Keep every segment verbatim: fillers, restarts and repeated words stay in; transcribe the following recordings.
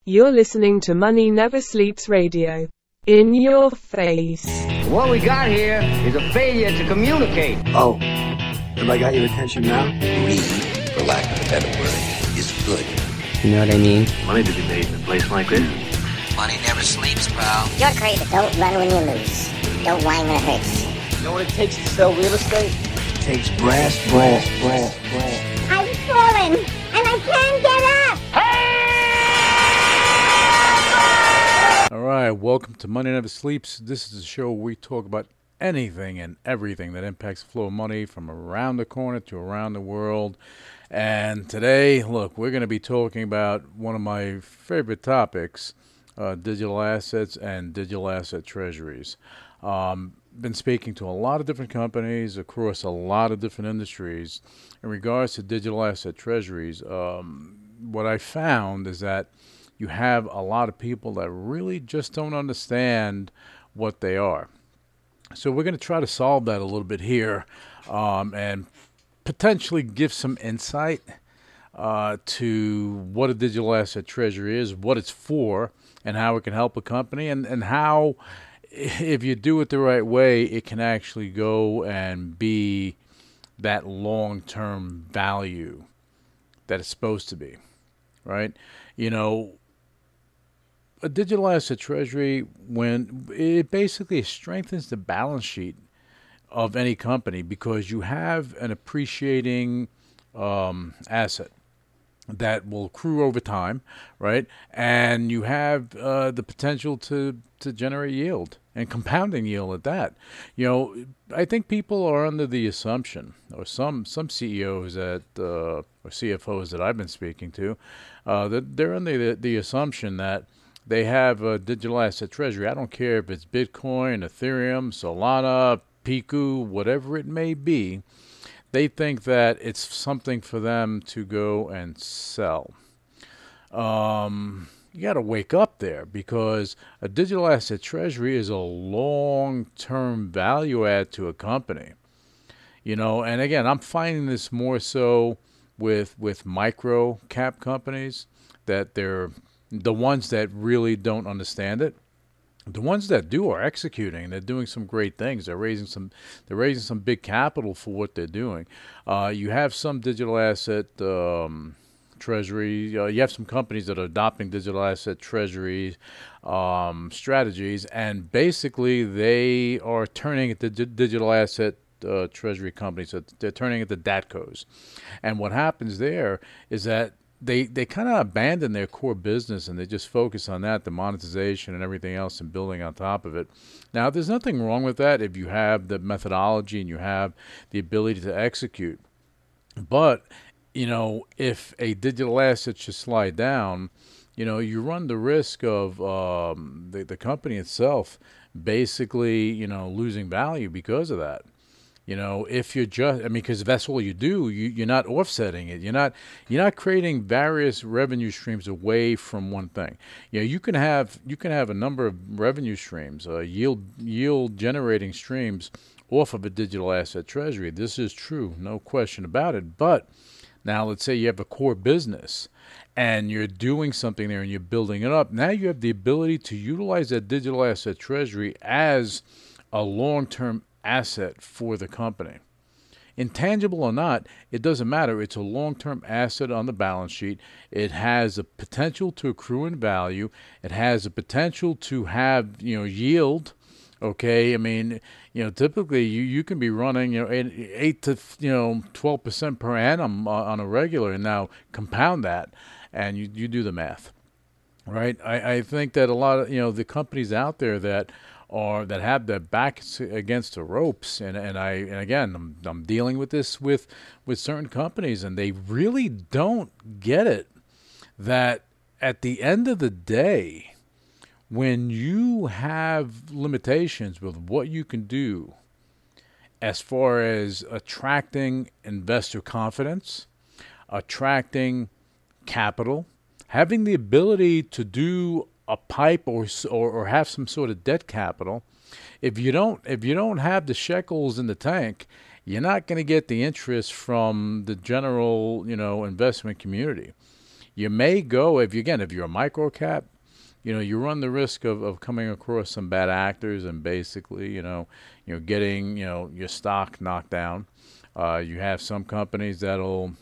You're listening to Money Never Sleeps Radio. In your face. What we got here is a failure to communicate. Oh, have I got your attention now? Greed, for lack of a better word, is good. You know what I mean? Money to be made in a place like this. Money never sleeps, pal. You're crazy. Don't run when you lose. Don't whine when it hurts. You know what it takes to sell real estate? It takes brass, brass, brass, brass. I've fallen, and I can't get up. All right, welcome to Money Never Sleeps. This is a show where we talk about anything and everything that impacts the flow of money from around the corner to around the world. And today, look, we're going to be talking about one of my favorite topics, uh, digital assets and digital asset treasuries. Um, been speaking to a lot of different companies across a lot of different industries in regards to digital asset treasuries. Um, what I found is that you have a lot of people that really just don't understand what they are. So we're going to try to solve that a little bit here um, and potentially give some insight uh, to what a digital asset treasury is, what it's for, and how it can help a company, and, and how, if you do it the right way, it can actually go and be that long-term value that it's supposed to be, right? You know, a digital asset treasury, when it basically strengthens the balance sheet of any company, because you have an appreciating um, asset that will accrue over time, right? And you have uh, the potential to, to generate yield and compounding yield at that. You know, I think people are under the assumption, or some some C E Os that uh, or C F Os that I've been speaking to, uh, that they're under the, the assumption that they have a digital asset treasury. I don't care if it's Bitcoin, Ethereum, Solana, Piku, whatever it may be. They think that it's something for them to go and sell. Um, you got to wake up there, because a digital asset treasury is a long-term value add to a company. You know, and again, I'm finding this more so with with micro cap companies, that they're the ones that really don't understand it. The ones that do are executing. They're doing some great things. They're raising some. They're raising some big capital for what they're doing. Uh, you have some digital asset um, treasury. Uh, you have some companies that are adopting digital asset treasury um, strategies, and basically they are turning it to di- digital asset uh, treasury companies. So they're turning it to DATCOs. And what happens there is that They they kind of abandon their core business, and they just focus on that, the monetization and everything else, and building on top of it. Now, there's nothing wrong with that if you have the methodology and you have the ability to execute. But, you know, if a digital asset should slide down, you know, you run the risk of um, the, the company itself basically, you know, losing value because of that. You know, if you're just, I mean, because that's all you do, you, you're not offsetting it. You're not, you're not creating various revenue streams away from one thing. You know, you can have, you can have a number of revenue streams, uh, yield, yield generating streams off of a digital asset treasury. This is true, no question about it. But now let's say you have a core business and you're doing something there and you're building it up. Now you have the ability to utilize that digital asset treasury as a long-term asset for the company. Intangible or not, it doesn't matter. It's a long-term asset on the balance sheet. It has a potential to accrue in value. It has a potential to have, you know, yield. Okay, I mean, you know, typically you, you can be running, you know, eight, eight to you know twelve percent per annum on a regular, and now compound that, and you you do the math, right? I, I think that a lot of you know the companies out there that or that have their backs against the ropes. And, and I and again, I'm, I'm dealing with this with, with certain companies, and they really don't get it, that at the end of the day, when you have limitations with what you can do as far as attracting investor confidence, attracting capital, having the ability to do a pipe or, or or have some sort of debt capital, if you don't if you don't have the shekels in the tank, you're not going to get the interest from the general, you know, investment community. You may go, if you, again, if you're a micro cap, you know, you run the risk of, of coming across some bad actors and basically, you know, you know, getting, you know, your stock knocked down. Uh, you have some companies that'll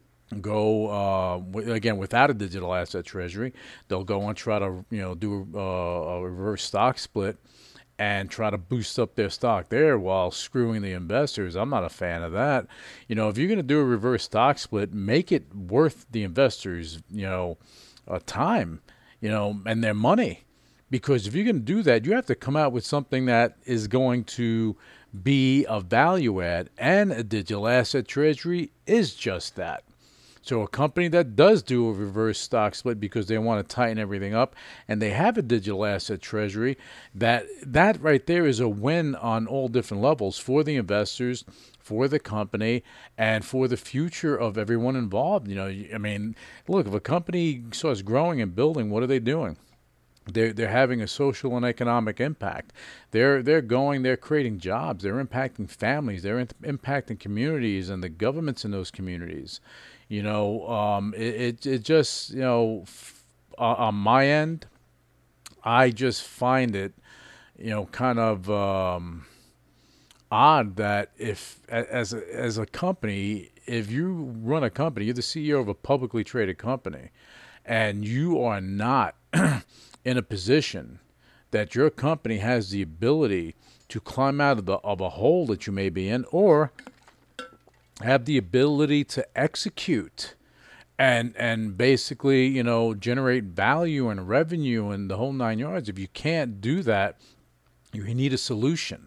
go, uh, w- again, without a digital asset treasury. They'll go and try to, you know, do uh, a reverse stock split and try to boost up their stock there while screwing the investors. I'm not a fan of that. You know, if you're going to do a reverse stock split, make it worth the investors, you know, uh, time, you know, and their money. Because if you're going to do that, you have to come out with something that is going to be a value add, and a digital asset treasury is just that. So a company that does do a reverse stock split because they want to tighten everything up and they have a digital asset treasury, that that right there is a win on all different levels for the investors, for the company, and for the future of everyone involved. You know, I mean, look, if a company starts growing and building, what are they doing? They're, they're having a social and economic impact. They're they're going, they're creating jobs. They're impacting families. They're in, impacting communities and the governments in those communities. You know, um, it, it it just, you know, f- on my end, I just find it, you know, kind of um, odd that if, as a, as a company, if you run a company, you're the C E O of a publicly traded company, and you are not in a position that your company has the ability to climb out of the of a hole that you may be in, or have the ability to execute and and basically, you know, generate value and revenue and the whole nine yards. If you can't do that, you need a solution.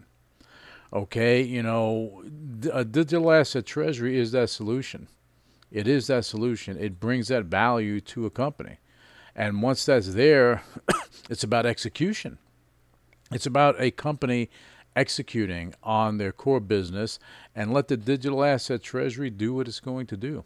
Okay, you know, a digital asset treasury is that solution. It is that solution. It brings that value to a company. And once that's there, it's about execution. It's about a company executing on their core business and let the digital asset treasury do what it's going to do.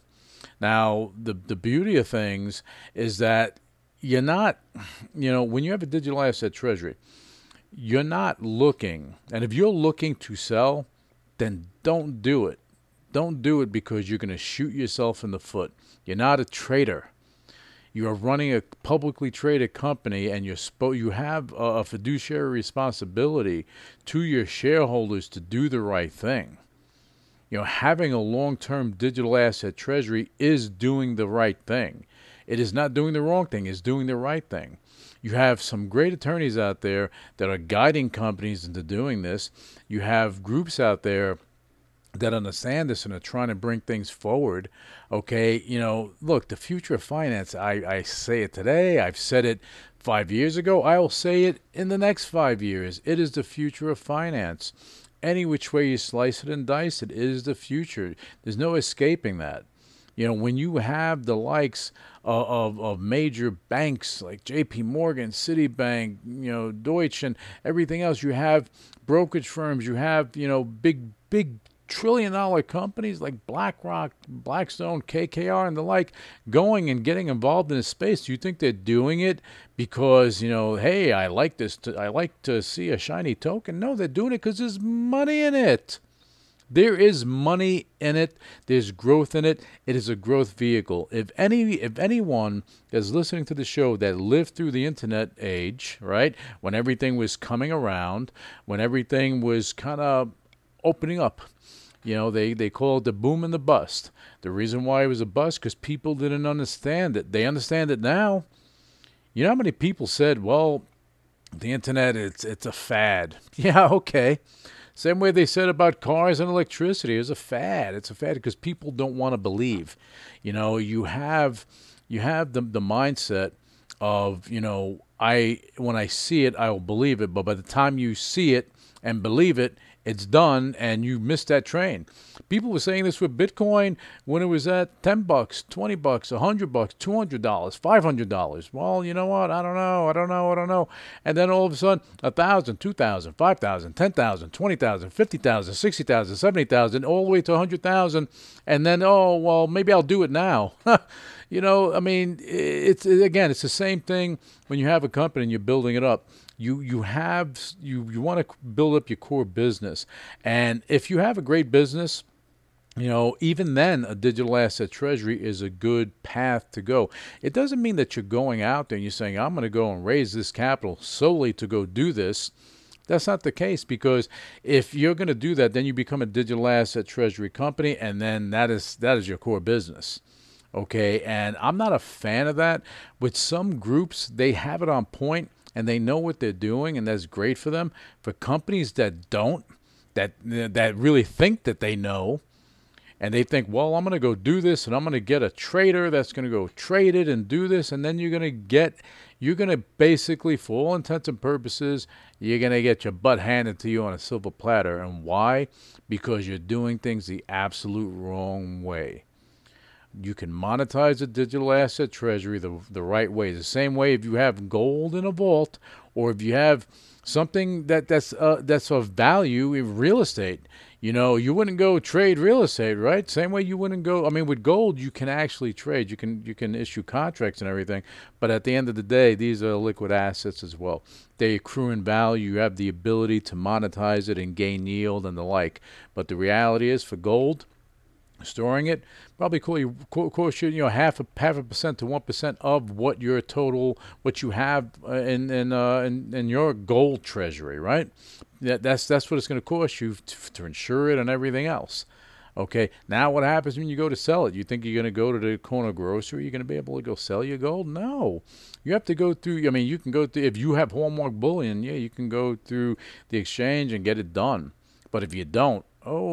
Now, the the beauty of things is that you're not, you know, when you have a digital asset treasury, you're not looking, and if you're looking to sell, then don't do it. Don't do it because you're going to shoot yourself in the foot. You're not a trader. You are running a publicly traded company, and you're spo- you have a, a fiduciary responsibility to your shareholders to do the right thing. You know, having a long-term digital asset treasury is doing the right thing. It is not doing the wrong thing. It's doing the right thing. You have some great attorneys out there that are guiding companies into doing this. You have groups out there that understand this and are trying to bring things forward. Okay, you know, look, the future of finance, I, I say it today, I've said it five years ago, I will say it in the next five years. It is the future of finance. Any which way you slice it and dice it, it is the future. There's no escaping that. You know, when you have the likes of, of, of major banks like J P Morgan, Citibank, you know, Deutsche, and everything else, you have brokerage firms, you have, you know, big, big trillion dollar companies like BlackRock, Blackstone, K K R, and the like going and getting involved in this space. Do you think they're doing it because, you know, hey, I like this, to, I like to see a shiny token? No, they're doing it because there's money in it. There is money in it. There's growth in it. It is a growth vehicle. If any, if anyone is listening to the show that lived through the internet age, right, when everything was coming around, when everything was kind of opening up, you know, they, they call it the boom and the bust. The reason why it was a bust, because people didn't understand it. They understand it now. You know how many people said, well, the internet, it's it's a fad. Yeah, okay. Same way they said about cars and electricity. It's a fad. It's a fad because people don't want to believe. You know, you have you have the the mindset of, you know, I when I see it, I will believe it. But by the time you see it and believe it, it's done, and you missed that train. People were saying this with Bitcoin when it was at ten bucks, twenty bucks, a hundred bucks, two hundred dollars, five hundred dollars. Well, you know what? I don't know. I don't know. I don't know. And then all of a sudden, a thousand, two thousand, five thousand, ten thousand, twenty thousand, fifty thousand, sixty thousand, seventy thousand, all the way to a hundred thousand. And then, oh well, maybe I'll do it now. You know, I mean, it's again, it's the same thing when you have a company and you're building it up. You you have you you want to build up your core business, and if you have a great business, you know, even then, a digital asset treasury is a good path to go. It doesn't mean that you're going out there and you're saying, I'm going to go and raise this capital solely to go do this. That's not the case, because if you're going to do that, then you become a digital asset treasury company, and then that is that is your core business. Okay, and I'm not a fan of that. With some groups, they have it on point and they know what they're doing, and that's great for them. For companies that don't, that that really think that they know, and they think, well, I'm going to go do this, and I'm going to get a trader that's going to go trade it and do this, and then you're going to get, you're going to basically, for all intents and purposes, you're going to get your butt handed to you on a silver platter. And why? Because you're doing things the absolute wrong way. You can monetize a digital asset treasury the the right way. The same way if you have gold in a vault, or if you have something that that's uh, that's of value in real estate. You know, you wouldn't go trade real estate, right? Same way you wouldn't go. I mean, with gold, you can actually trade. You can you can issue contracts and everything. But at the end of the day, these are liquid assets as well. They accrue in value. You have the ability to monetize it and gain yield and the like. But the reality is, for gold, storing it probably cost you, you know, half a half a percent to one percent of what your total, what you have uh, in in, uh, in in your gold treasury, right? That that's that's what it's going to cost you to, to insure it and everything else. Okay. Now, what happens when you go to sell it? You think you're going to go to the corner grocery? You're going to be able to go sell your gold? No. You have to go through. I mean, you can go through, if you have Hallmark bullion, yeah, you can go through the exchange and get it done. But if you don't,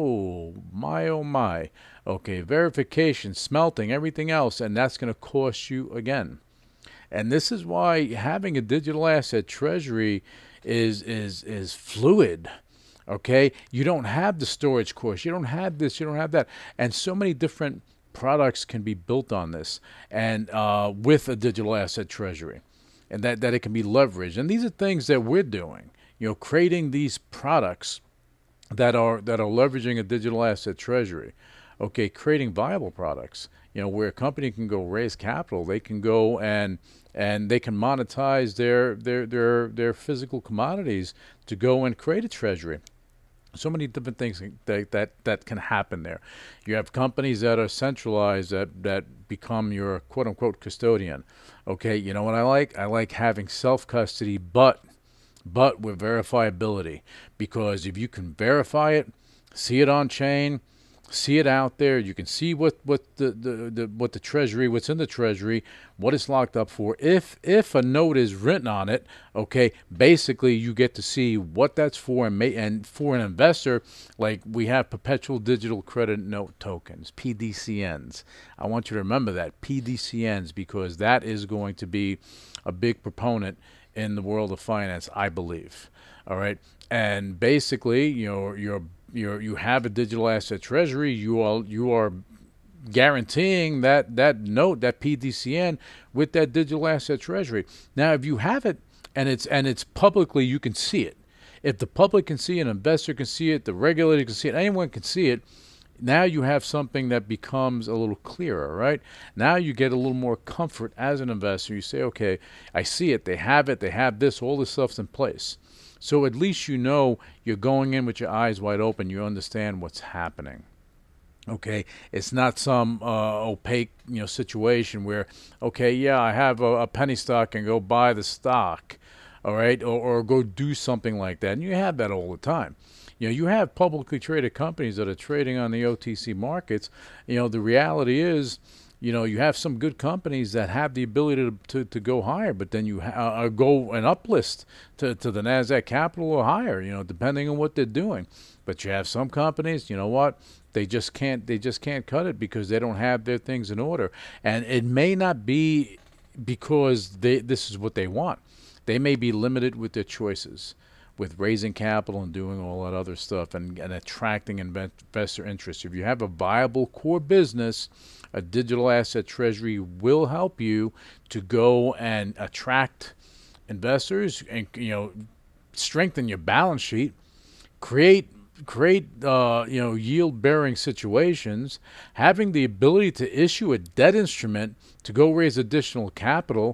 oh my, oh my. Okay, verification, smelting, everything else, and that's going to cost you again. And this is why having a digital asset treasury is is is fluid. Okay, you don't have the storage cost, you don't have this, you don't have that, and so many different products can be built on this, and uh, with a digital asset treasury, and that that it can be leveraged. And these are things that we're doing. You know, creating these products that are that are leveraging a digital asset treasury. Okay, creating viable products, you know, where a company can go raise capital, they can go and and they can monetize their their their their physical commodities to go and create a treasury. So many different things that that that can happen there. You have companies that are centralized that that become your quote unquote custodian. Okay, you know what I like? I like having self custody, but but with verifiability, because if you can verify it, see it on chain, see it out there, you can see what, what the, the, the what the treasury, what's in the treasury, what it's locked up for. If if a note is written on it, okay, basically you get to see what that's for, and may, and for an investor, like we have perpetual digital credit note tokens, P D C Ns. I want you to remember that, P D C Ns, because that is going to be a big proponent in the world of finance, I believe. All right, and basically, you know, you're you you have a digital asset treasury. You are you are guaranteeing that that note, that P D C N, with that digital asset treasury. Now, if you have it and it's and it's publicly, you can see it. If the public can see it, an investor can see it, the regulator can see it, anyone can see it. Now you have something that becomes a little clearer, right? Now you get a little more comfort as an investor. You say, okay, I see it. They have it. They have this. All this stuff's in place. So at least you know you're going in with your eyes wide open. You understand what's happening. Okay, it's not some uh, opaque, you know, situation where, okay, yeah, I have a, a penny stock and go buy the stock, all right, or, or go do something like that. And you have that all the time. You know, you have publicly traded companies that are trading on the O T C markets. You know, the reality is, you know, you have some good companies that have the ability to to, to go higher, but then you ha- uh, go and uplist to, to the NASDAQ Capital or higher, you know, depending on what they're doing. But you have some companies, you know what, they just can't they just can't cut it because they don't have their things in order. And it may not be because they this is what they want. They may be limited with their choices, with raising capital and doing all that other stuff, and, and attracting investor interest. If you have a viable core business, a digital asset treasury will help you to go and attract investors and, you know, strengthen your balance sheet, create create uh, you know, yield-bearing situations, having the ability to issue a debt instrument to go raise additional capital,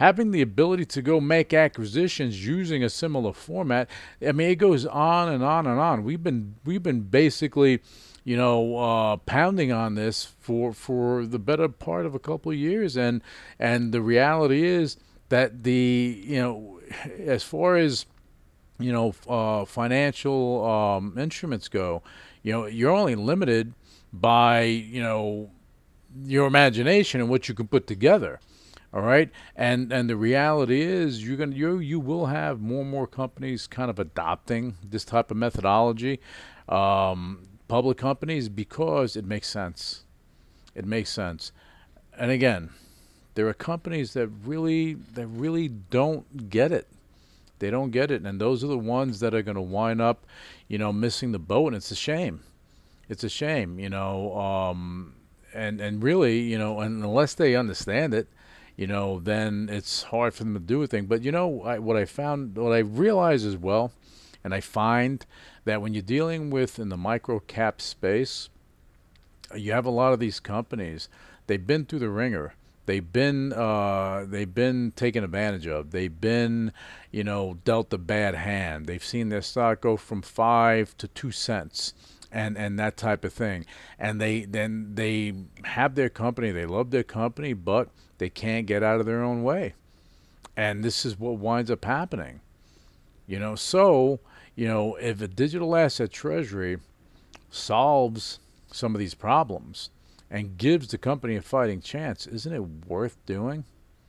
having the ability to go make acquisitions using a similar format. I mean, it goes on and on and on. We've been we've been basically, you know, uh, pounding on this for for the better part of a couple of years, and and the reality is that the you know, as far as you know, uh, financial um, instruments go, you know, you're only limited by, you know, your imagination and what you can put together. All right. And and the reality is you're gonna you you will have more and more companies kind of adopting this type of methodology, um, public companies, because it makes sense. It makes sense. And again, there are companies that really that really don't get it. They don't get it, and those are the ones that are going to wind up, you know, missing the boat, and it's a shame. It's a shame, you know, um, and and really, you know, and unless they understand it, you know, then it's hard for them to do a thing. But you know, I, what I found, what I realize as well, and I find that when you're dealing with in the micro cap space, you have a lot of these companies. They've been through the ringer. They've been uh, they've been taken advantage of. They've been, you know, dealt a bad hand. They've seen their stock go from five to two cents, and, and that type of thing. And they then they have their company. They love their company, but they can't get out of their own way. And this is what winds up happening. You know, so you know, if a digital asset treasury solves some of these problems and gives the company a fighting chance, isn't it worth doing?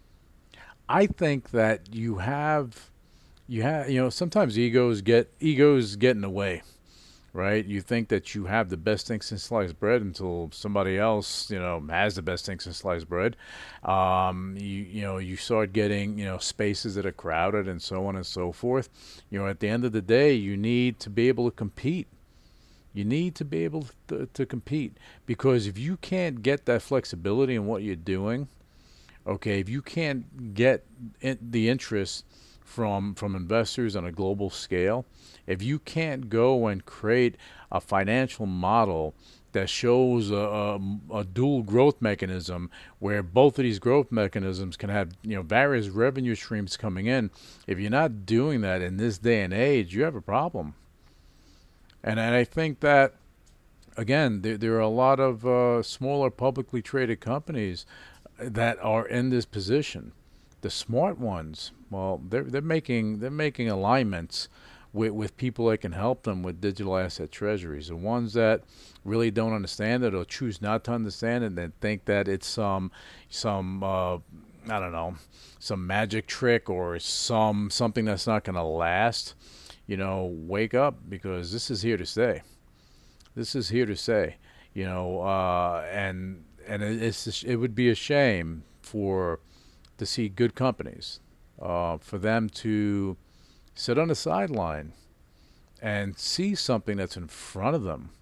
I think that you have, you have, you know, sometimes egos get egos get in the way, right? You think that you have the best thing since sliced bread until somebody else, you know, has the best thing since sliced bread. Um, you you know, you start getting, you know, spaces that are crowded and so on and so forth. You know, at the end of the day, you need to be able to compete. You need to be able to, to compete, because if you can't get that flexibility in what you're doing, okay, if you can't get in the interest from from investors on a global scale, if you can't go and create a financial model that shows a, a, a dual growth mechanism where both of these growth mechanisms can have, you know, various revenue streams coming in, if you're not doing that in this day and age, you have a problem. And, and I think that, again, there, there are a lot of uh, smaller publicly traded companies that are in this position. The smart ones, well, they're they're making they're making alignments with with people that can help them with digital asset treasuries. The ones that really don't understand it or choose not to understand it and think that it's some some uh, I don't know, some magic trick or some something that's not going to last. You know, wake up, because this is here to stay. This is here to stay. You know, uh, and and it, it's it would be a shame for to see good companies, uh, for them to sit on the sideline and see something that's in front of them,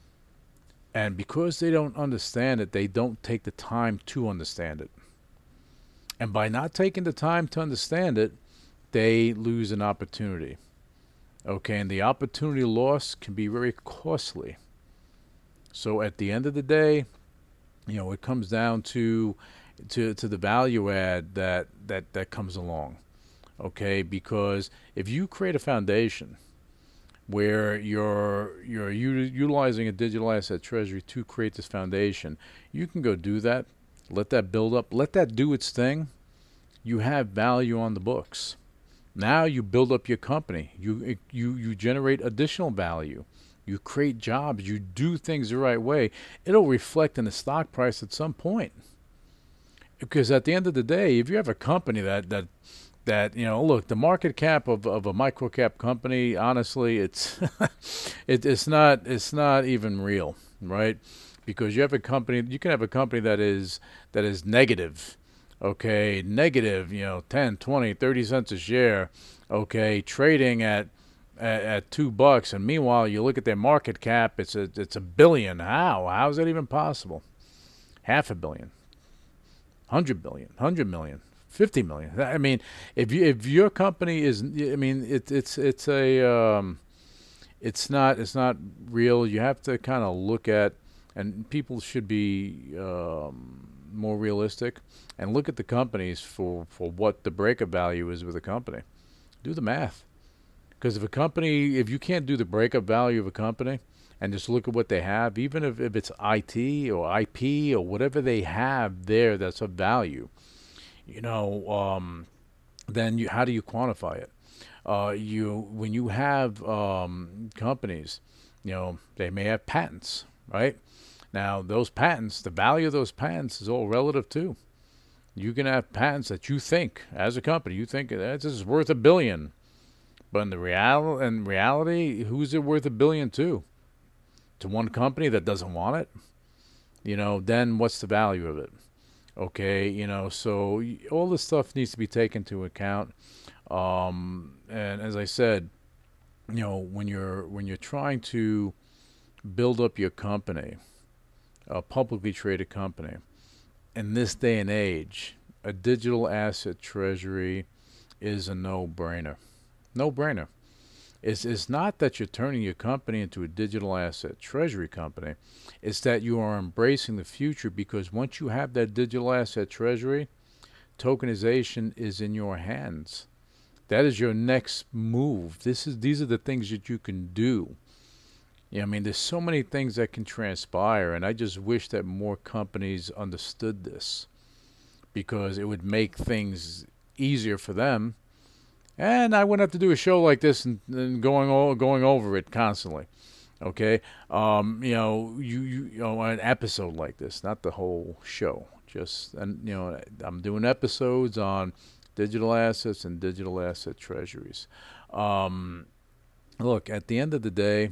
and because they don't understand it, they don't take the time to understand it. And by not taking the time to understand it, they lose an opportunity. Okay, and the opportunity loss can be very costly. So at the end of the day, you know, it comes down to to to the value add that that that comes along. Okay, because if you create a foundation where you're you're u- utilizing a digital asset treasury to create this foundation, you can go do that, let that build up, let that do its thing. You have value on the books. Now you build up your company. You you you generate additional value. You create jobs. You do things the right way. It'll reflect in the stock price at some point. Because at the end of the day, if you have a company that that that you know, look, the market cap of, of a micro cap company, honestly, it's it, it's not it's not even real, right? Because you have a company, you can have a company that is that is negative. Okay, negative, you know, ten, twenty, thirty cents a share, okay, trading at, at at two bucks, and meanwhile you look at their market cap, it's a it's a billion. How? How is that even possible? Half a billion, hundred billion, hundred million, fifty million. I mean, if you if your company is, I mean, it, it's it's a um, it's not it's not real. You have to kind of look at, and people should be um, more realistic, and look at the companies for, for what the breakup value is with a company. Do the math. Because if a company, if you can't do the breakup value of a company and just look at what they have, even if, if it's I T or I P or whatever they have there that's of value, you know, um, then you, how do you quantify it? Uh, you when you have um, companies, you know, they may have patents, right? Now, those patents, the value of those patents is all relative too. You can have patents that you think, as a company, you think that this is worth a billion. But in the real, in reality, who's it worth a billion to? To one company that doesn't want it? You know, then what's the value of it? Okay, you know, so all this stuff needs to be taken into account. Um, and as I said, you know, when you're when you're trying to build up your company, a publicly traded company, in this day and age, a digital asset treasury is a no-brainer. No-brainer. It's, it's not that you're turning your company into a digital asset treasury company. It's that you are embracing the future, because once you have that digital asset treasury, tokenization is in your hands. That is your next move. This is these are the things that you can do. Yeah, I mean, there's so many things that can transpire, and I just wish that more companies understood this, because it would make things easier for them. And I wouldn't have to do a show like this and, and going o- going over it constantly. Okay, um, you know, you, you you know, an episode like this, not the whole show. Just and you know, I'm doing episodes on digital assets and digital asset treasuries. Um, look, at the end of the day,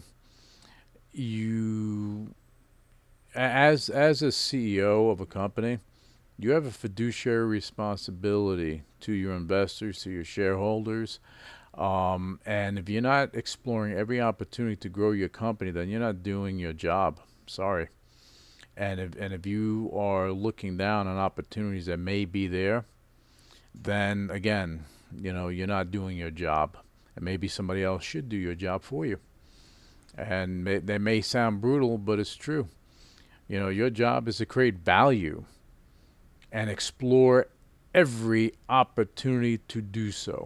you, as as a C E O of a company, you have a fiduciary responsibility to your investors, to your shareholders. Um, and if you're not exploring every opportunity to grow your company, then you're not doing your job. Sorry. And if, and if you are looking down on opportunities that may be there, then again, you know, you're not doing your job. And maybe somebody else should do your job for you. And may, they may sound brutal, but it's true. You know, your job is to create value and explore every opportunity to do so.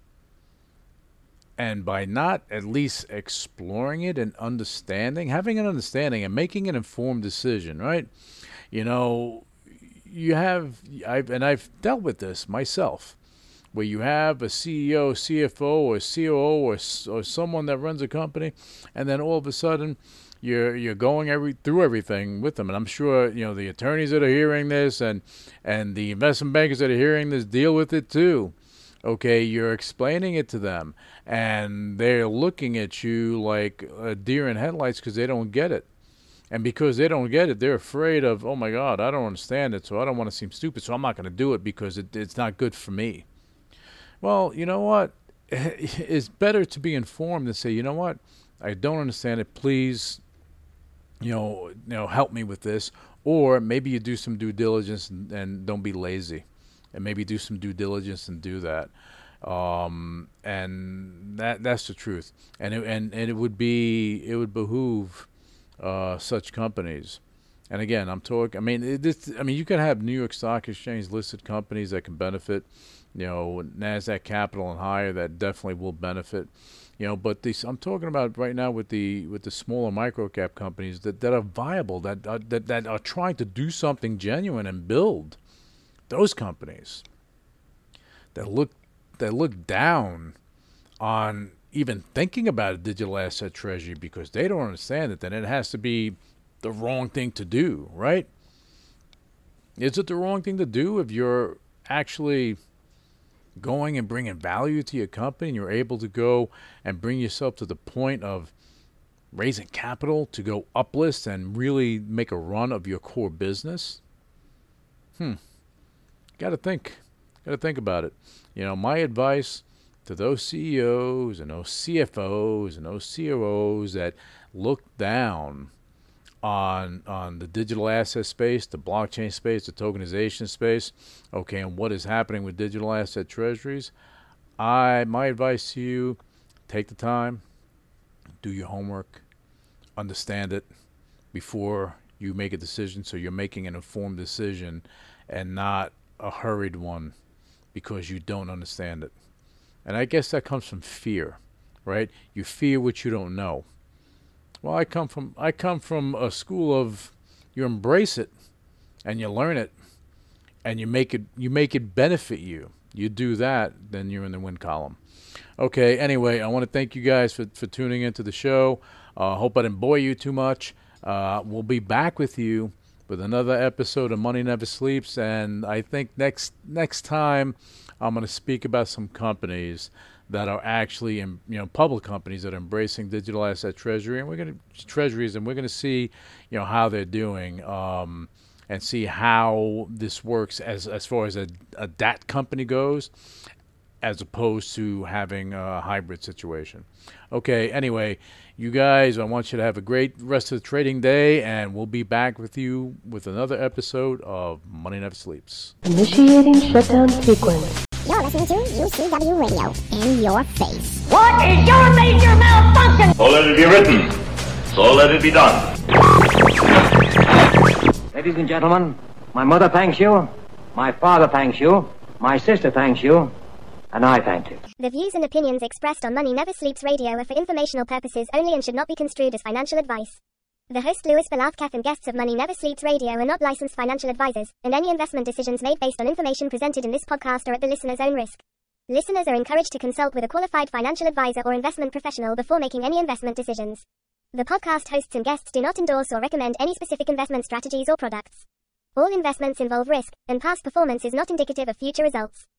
And by not at least exploring it and understanding, having an understanding and making an informed decision, right? You know, you have, I've, and I've dealt with this myself, where you have a C E O, C F O, or C O O, or, or someone that runs a company, and then all of a sudden, You're you're going every through everything with them, and I'm sure you know the attorneys that are hearing this, and and the investment bankers that are hearing this deal with it too. Okay, you're explaining it to them, and they're looking at you like a deer in headlights because they don't get it, and because they don't get it, they're afraid of, oh my God, I don't understand it, so I don't want to seem stupid, so I'm not going to do it because it, it's not good for me. Well, you know what? It's better to be informed and say, you know what, I don't understand it. Please. You know, you know, help me with this, or maybe you do some due diligence and, and don't be lazy, and maybe do some due diligence and do that, um, and that that's the truth. And it, and and it would be it would behoove uh, such companies. And again, I'm talking. I mean, it, this, I mean, you can have New York Stock Exchange listed companies that can benefit. You know, NASDAQ Capital and higher that definitely will benefit. You know, but these, I'm talking about right now with the with the smaller micro cap companies that, that are viable, that are, that that are trying to do something genuine and build. Those companies that look that look down on even thinking about a digital asset treasury because they don't understand it, then it has to be the wrong thing to do, right? Is it the wrong thing to do if you're actually going and bringing value to your company and you're able to go and bring yourself to the point of raising capital to go uplist and really make a run of your core business? Hmm. Got to think. Got to think about it. You know, my advice to those C E Os and those C F Os and those C O Os that look down on on the digital asset space, the blockchain space, the tokenization space, okay, and what is happening with digital asset treasuries, I my advice to you, take the time, do your homework, understand it before you make a decision, so you're making an informed decision and not a hurried one because you don't understand it. And I guess that comes from fear, right? You fear what you don't know. Well, I come from I come from a school of you embrace it and you learn it and you make it you make it benefit you. You do that, then you're in the win column. Okay, anyway, I want to thank you guys for, for tuning into the show. I uh, hope I didn't bore you too much. Uh, we'll be back with you with another episode of Money Never Sleeps, and I think next next time I'm going to speak about some companies that are actually, in, you know, public companies that are embracing digital asset treasury, and we're going to treasuries, and we're going to see, you know, how they're doing, um, and see how this works as as far as a, a D A T company goes, as opposed to having a hybrid situation. Okay, anyway, you guys, I want you to have a great rest of the trading day, and we'll be back with you with another episode of Money Never Sleeps. Initiating shutdown sequence. You're listening to U C W Radio. In your face. What is your major malfunction? So let it be written. So let it be done. Ladies and gentlemen, my mother thanks you, my father thanks you, my sister thanks you, and I thank you. The views and opinions expressed on Money Never Sleeps Radio are for informational purposes only and should not be construed as financial advice. The host Louis Belafkath and guests of Money Never Sleeps Radio are not licensed financial advisors, and any investment decisions made based on information presented in this podcast are at the listener's own risk. Listeners are encouraged to consult with a qualified financial advisor or investment professional before making any investment decisions. The podcast hosts and guests do not endorse or recommend any specific investment strategies or products. All investments involve risk, and past performance is not indicative of future results.